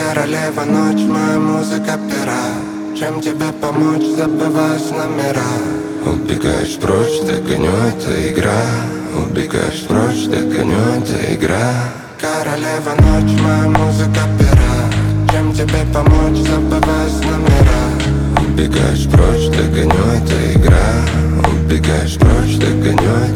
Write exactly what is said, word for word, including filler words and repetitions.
Королева ночь, моя музыка пера. Чем тебе помочь, забываешь номера. Убегаешь прочь, догоню, это игра. Убегаешь прочь, догоню, это игра. Королева ночь, моя музыка пера. Чем тебе помочь, забываешь номера. Убегаешь прочь, догоню, это игра. Убегаешь прочь, догоню, это